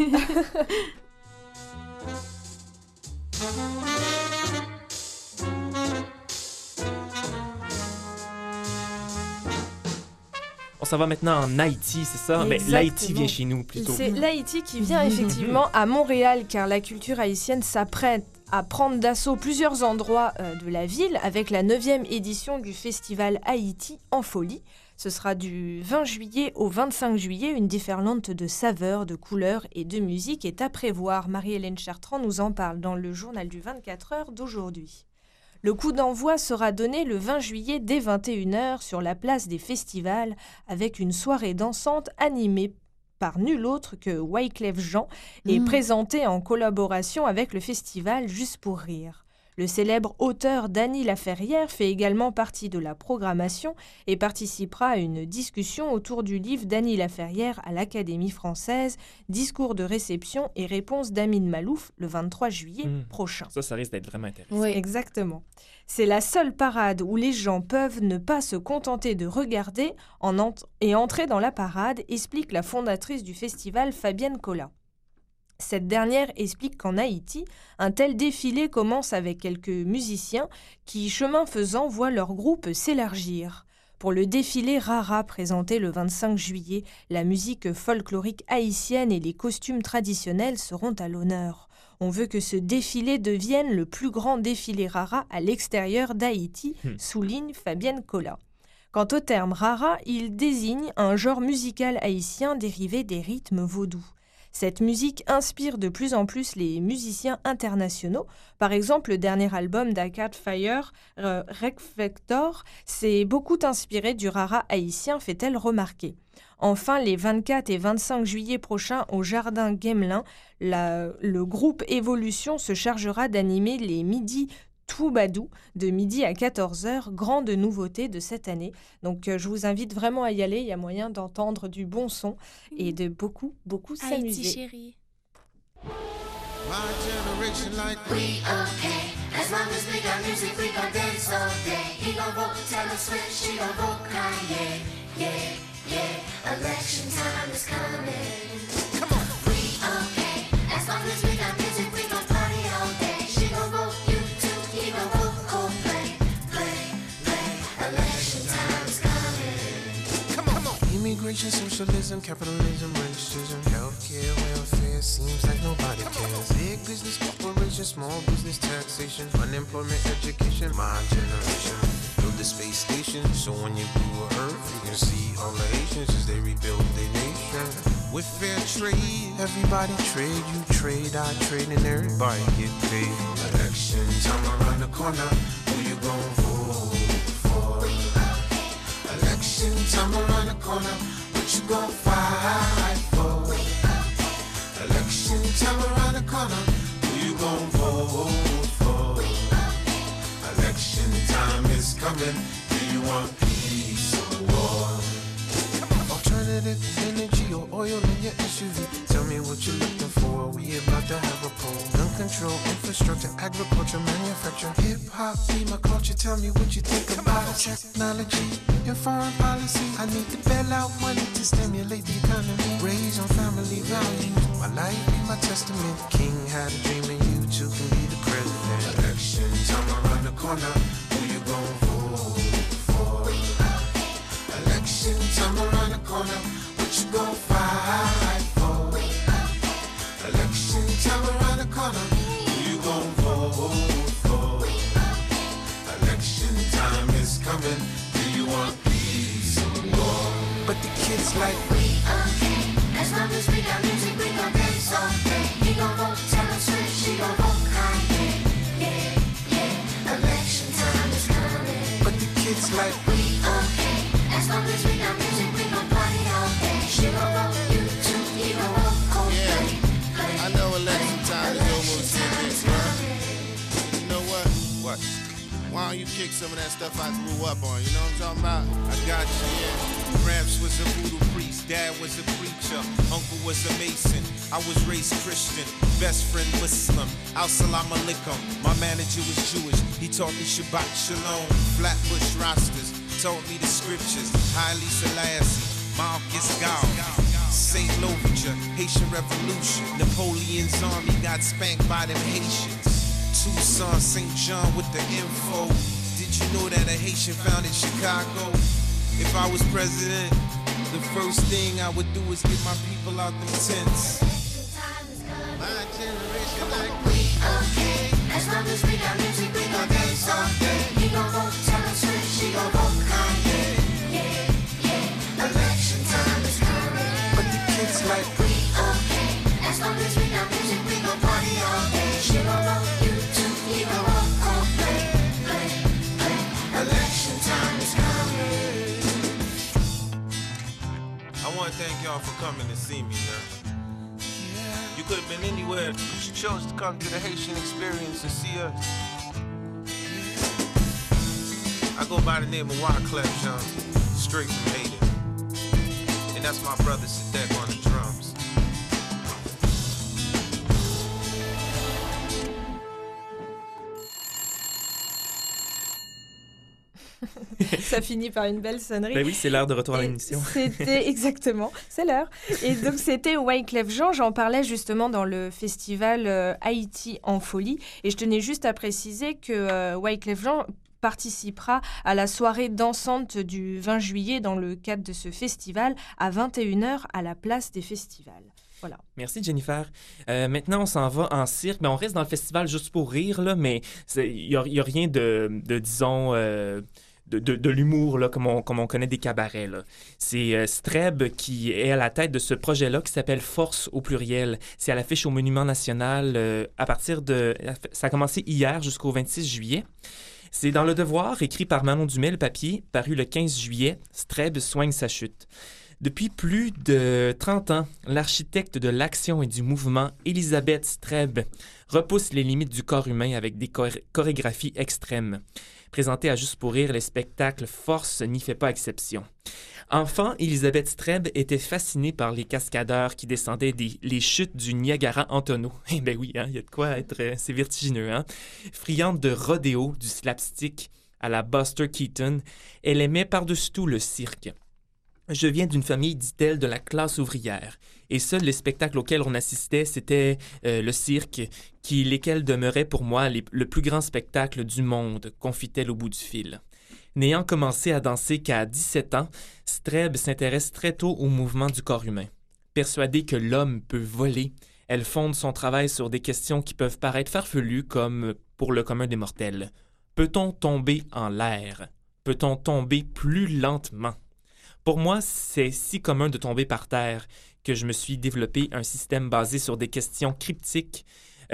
On s'en va maintenant en Haïti, c'est ça? Mais l'Haïti vient chez nous plutôt. C'est l'Haïti qui vient effectivement à Montréal, car la culture haïtienne s'apprête à prendre d'assaut plusieurs endroits de la ville avec la 9e édition du festival Haïti en folie. Ce sera du 20 juillet au 25 juillet. Une déferlante de saveurs, de couleurs et de musique est à prévoir. Marie-Hélène Chartrand nous en parle dans le journal du 24 heures d'aujourd'hui. Le coup d'envoi sera donné le 20 juillet dès 21h sur la place des festivals avec une soirée dansante animée par nul autre que Wyclef Jean et présentée en collaboration avec le festival Juste pour rire. Le célèbre auteur Dany Laferrière fait également partie de la programmation et participera à une discussion autour du livre Dany Laferrière à l'Académie française, discours de réception et réponse d'Amin Malouf le 23 juillet prochain. Ça risque d'être vraiment intéressant. Oui, exactement. C'est la seule parade où les gens peuvent ne pas se contenter de regarder et entrer dans la parade, explique la fondatrice du festival Fabienne Collat. Cette dernière explique qu'en Haïti, un tel défilé commence avec quelques musiciens qui, chemin faisant, voient leur groupe s'élargir. Pour le défilé Rara présenté le 25 juillet, la musique folklorique haïtienne et les costumes traditionnels seront à l'honneur. On veut que ce défilé devienne le plus grand défilé Rara à l'extérieur d'Haïti, souligne Fabienne Collat. Quant au terme Rara, il désigne un genre musical haïtien dérivé des rythmes vaudous. Cette musique inspire de plus en plus les musiciens internationaux. Par exemple, le dernier album d'Arcade Fire, Reflector, s'est beaucoup inspiré du rara haïtien, fait-elle remarquer. Enfin, les 24 et 25 juillet prochains au Jardin Gamelin, le groupe Évolution se chargera d'animer les midis Toubadou de midi à 14h, grande nouveauté de cette année. Donc je vous invite vraiment à y aller, il y a moyen d'entendre du bon son et de beaucoup s'amuser. Haïti chérie. My generation like We okay, as long as we got music, we gon' dance all day. He gon' vote Taylor Swift, she gon' vote Kanye. Yeah, election time is coming. Come on. We okay, as long as we got music, we gon' party all day. She gon' vote U2, he gon' vote Coldplay. Play, election time is coming. Come on. Immigration, socialism, capitalism, racism, healthcare, welfare, seems like nobody cares. Big business, corporation, small business, taxation, unemployment, education, my generation. Build the space station, so when you Google Earth, you can see all the Haitians as they rebuild their nation. With fair trade, everybody trade, you trade, I trade, and everybody get paid. Election time around the corner, who you gon' vote for? Election time around the corner, what you gon' fight for? Election time around the corner. coming. Do you want peace or war? Alternative energy or oil in your SUV. Tell me what you're looking for. We about to have a poll. Gun control, infrastructure, agriculture, manufacturing. Hip hop, be my culture. Tell me what you think about technology. Your foreign policy. I need to bail out money to stimulate the economy. Raise on family values. My life be my testament. King had a dream and you too can be the president. Election time around the corner. Who you gon' vote for? Election time around the corner. What you gon' fight for? Election time around the corner. Who you gon' vote for? Election time is coming. Do you want peace or war? But the kids like We okay, as long as we got music, we gon' dance all day. He gon' vote Taylor Swift, she gon' vote Kanye. Yeah, yeah, election time is coming. But the kids like We okay, as long as we got music, we gon' party all day. She gon' vote you too, he gon' vote Coldplay. I know election time is almost 10 minutes, right? You know what? What? Why don't you kick some of that stuff I grew up on? You know what I'm talking about? I got you, yeah. Gramps was a voodoo priest, dad was a preacher, uncle was a mason. I was raised Christian, best friend Muslim. Al-Salam alaikum. My manager was Jewish. He taught me Shabbat Shalom. Flatbush Rastas taught me the scriptures. Haile Selassie, Marcus Garvey, Saint Louverture, Haitian Revolution. Napoleon's army got spanked by them Haitians. Tucson, St. John with the info. Did you know that a Haitian founded Chicago? If I was president, the first thing I would do is get my people out them tents. My generation like We okay, as long as we got music, we gon' dance all day. He gon' vote Taylor Swift, she gon' vote Kanye. Yeah, yeah, election time is coming. But the kids like We okay, as long as we got music, we gon' party all day. She gon' vote you too, he gon' vote Coldplay. Play, play, election time is coming. I want to thank y'all for coming to see me, man. You could have been anywhere, but you chose to come to the Haitian experience and see us. I go by the name of Wyclef Jean, straight from Haiti. And that's my brother Sadek on the drums. Ça finit par une belle sonnerie. Ben oui, c'est l'heure de retour à Et l'émission. C'était exactement, c'est l'heure. Et donc c'était Wyclef Jean, j'en parlais justement dans le festival Haïti en folie. Et je tenais juste à préciser que Wyclef Jean participera à la soirée dansante du 20 juillet dans le cadre de ce festival à 21h à la place des festivals. Voilà. Merci, Jennifer. Maintenant, on s'en va en cirque. Mais on reste dans le festival juste pour rire, là, mais il n'y a rien de disons... de l'humour, là, comme on connaît des cabarets, là. C'est Streb qui est à la tête de ce projet-là qui s'appelle Force au pluriel. C'est à l'affiche au Monument National à partir de... Ça a commencé hier jusqu'au 26 juillet. C'est dans Le Devoir, écrit par Manon Dumais, le papier, paru le 15 juillet. Streb soigne sa chute. Depuis plus de 30 ans, l'architecte de l'action et du mouvement, Elisabeth Streb, repousse les limites du corps humain avec des chorégraphies extrêmes. Présenté à Juste pour rire, le spectacle Force n'y fait pas exception. Enfant, Elisabeth Streb était fascinée par les cascadeurs qui descendaient les chutes du Niagara en tonneau. Eh bien oui, il y a de quoi être... c'est vertigineux, hein? Friande de rodéo, du slapstick à la Buster Keaton, elle aimait par-dessus tout le cirque. Je viens d'une famille, dit-elle, de la classe ouvrière. Et seuls les spectacles auxquels on assistait, c'était le cirque, lesquels demeuraient pour moi le plus grand spectacle du monde, confie-t-elle au bout du fil. N'ayant commencé à danser qu'à 17 ans, Streb s'intéresse très tôt au mouvement du corps humain. Persuadée que l'homme peut voler, elle fonde son travail sur des questions qui peuvent paraître farfelues comme pour le commun des mortels. Peut-on tomber en l'air? Peut-on tomber plus lentement? Pour moi, c'est si commun de tomber par terre que je me suis développé un système basé sur des questions cryptiques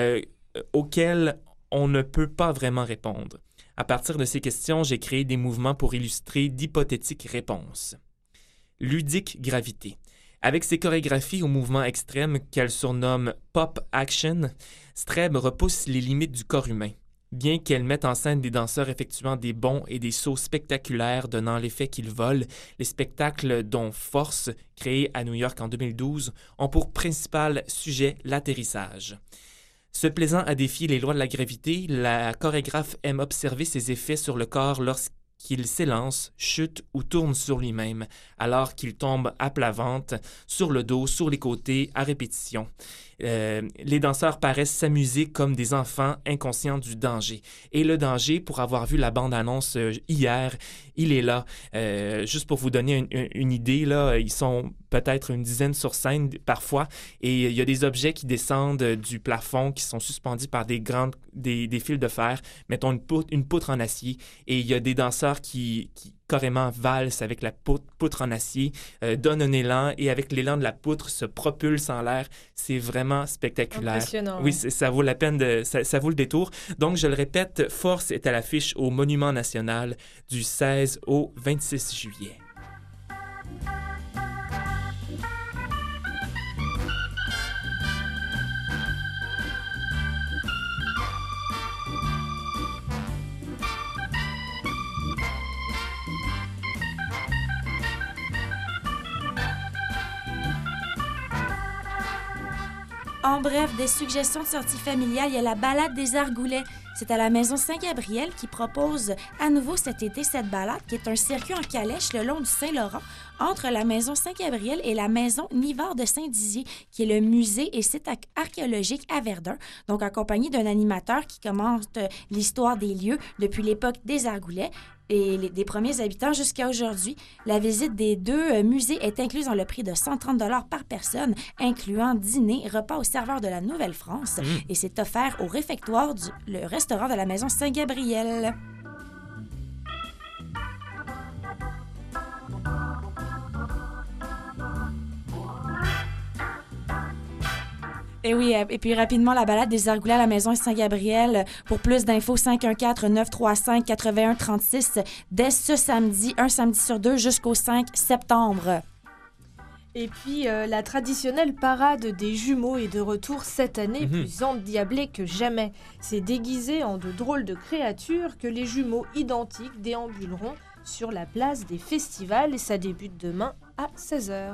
auxquelles on ne peut pas vraiment répondre. À partir de ces questions, j'ai créé des mouvements pour illustrer d'hypothétiques réponses. Ludique gravité. Avec ses chorégraphies aux mouvements extrêmes qu'elle surnomme « pop action », Streb repousse les limites du corps humain. Bien qu'elle mette en scène des danseurs effectuant des bonds et des sauts spectaculaires donnant l'effet qu'ils volent, les spectacles dont Force, créé à New York en 2012, ont pour principal sujet l'atterrissage. Se plaisant à défier les lois de la gravité, la chorégraphe aime observer ses effets sur le corps lorsqu'il s'élance, chute ou tourne sur lui-même, alors qu'il tombe à plat ventre, sur le dos, sur les côtés, à répétition. Les danseurs paraissent s'amuser comme des enfants inconscients du danger. Et le danger, pour avoir vu la bande-annonce hier, il est là. Juste pour vous donner une idée, là, ils sont peut-être une dizaine sur scène parfois, et il y a des objets qui descendent du plafond, qui sont suspendus par des fils de fer, mettons une poutre en acier, et il y a des danseurs qui carrément valsent avec la poutre en acier, donnent un élan, et avec l'élan de la poutre se propulsent en l'air. C'est vraiment spectaculaire. Impressionnant. Oui, ça vaut la peine ça vaut le détour. Donc, je le répète, Force est à l'affiche au Monument National du 16 au 26 juillet. En bref, des suggestions de sorties familiales, il y a la balade des Argoulets. C'est à la Maison Saint-Gabriel qui propose à nouveau cet été cette balade, qui est un circuit en calèche le long du Saint-Laurent, entre la Maison Saint-Gabriel et la Maison Nivard de Saint-Dizier, qui est le musée et site archéologique à Verdun. Donc, accompagné d'un animateur qui commente l'histoire des lieux depuis l'époque des Argoulets et des premiers habitants jusqu'à aujourd'hui. La visite des deux musées est incluse dans le prix de 130 $ par personne, incluant dîner, repas au serveur de la Nouvelle-France. Et c'est offert au réfectoire le restaurant de la Maison Saint-Gabriel. Et oui, et puis rapidement, la balade des Argoulets à la Maison Saint-Gabriel. Pour plus d'infos, 514-935-8136 dès ce samedi, un samedi sur deux jusqu'au 5 septembre. Et puis, la traditionnelle parade des jumeaux est de retour cette année, plus endiablée que jamais. C'est déguisé en de drôles de créatures que les jumeaux identiques déambuleront sur la place des festivals et ça débute demain à 16h.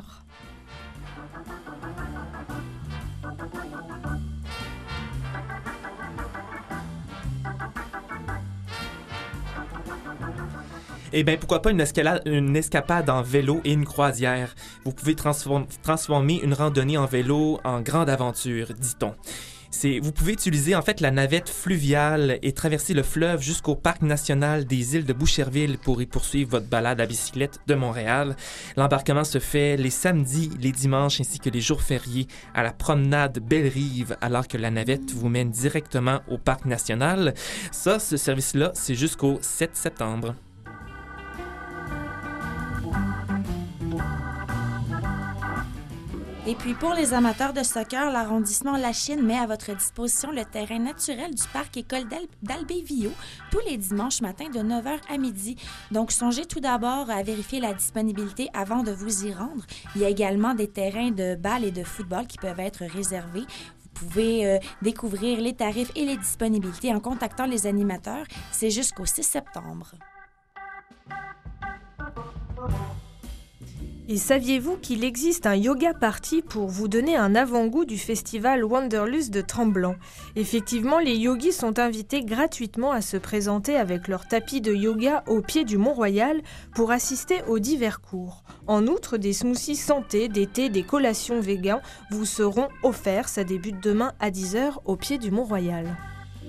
Eh bien, pourquoi pas une escapade en vélo et une croisière? Vous pouvez transformer une randonnée en vélo en grande aventure, dit-on. Vous pouvez utiliser en fait la navette fluviale et traverser le fleuve jusqu'au parc national des îles de Boucherville pour y poursuivre votre balade à bicyclette de Montréal. L'embarquement se fait les samedis, les dimanches ainsi que les jours fériés à la promenade Belle-Rive alors que la navette vous mène directement au parc national. Ça, ce service-là, c'est jusqu'au 7 septembre. Et puis, pour les amateurs de soccer, l'arrondissement Lachine met à votre disposition le terrain naturel du parc École d'Albévio tous les dimanches matins de 9h à midi. Donc, songez tout d'abord à vérifier la disponibilité avant de vous y rendre. Il y a également des terrains de balle et de football qui peuvent être réservés. Vous pouvez découvrir les tarifs et les disponibilités en contactant les animateurs. C'est jusqu'au 6 septembre. Et saviez-vous qu'il existe un yoga party pour vous donner un avant-goût du festival Wanderlust de Tremblant? Effectivement, les yogis sont invités gratuitement à se présenter avec leur tapis de yoga au pied du Mont-Royal pour assister aux divers cours. En outre, des smoothies santé, des thés, des collations véganes vous seront offerts. Ça débute demain à 10h au pied du Mont-Royal.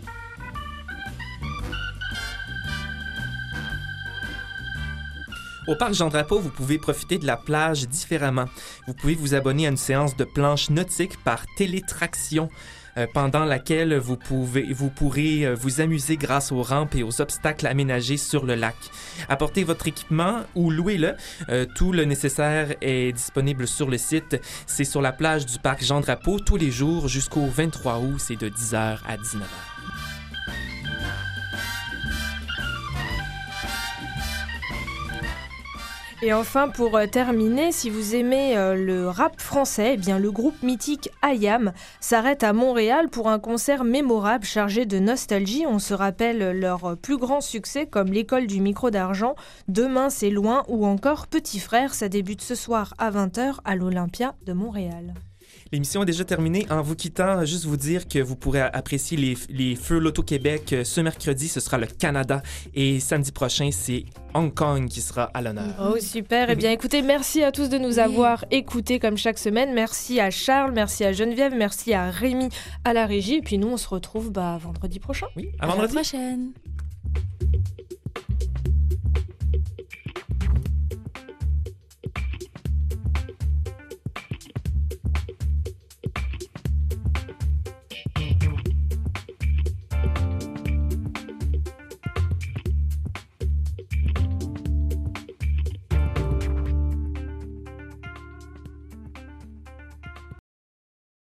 Au parc Jean-Drapeau, vous pouvez profiter de la plage différemment. Vous pouvez vous abonner à une séance de planche nautique par télétraction pendant laquelle vous pourrez vous amuser grâce aux rampes et aux obstacles aménagés sur le lac. Apportez votre équipement ou louez-le. Tout le nécessaire est disponible sur le site. C'est sur la plage du parc Jean-Drapeau tous les jours jusqu'au 23 août. C'est de 10h à 19h. Et enfin, pour terminer, si vous aimez le rap français, eh bien, le groupe mythique IAM s'arrête à Montréal pour un concert mémorable chargé de nostalgie. On se rappelle leurs plus grands succès comme L'école du micro d'argent, Demain c'est loin ou encore Petit frère. Ça débute ce soir à 20h à l'Olympia de Montréal. L'émission est déjà terminée. En vous quittant, juste vous dire que vous pourrez apprécier les Feux Loto-Québec. Ce mercredi, ce sera le Canada. Et samedi prochain, c'est Hong Kong qui sera à l'honneur. Oh, super. Eh bien, écoutez, merci à tous de nous avoir écoutés comme chaque semaine. Merci à Charles, merci à Geneviève, merci à Rémi à la régie. Et puis nous, on se retrouve vendredi prochain. Oui, à À la vendredi. prochaine.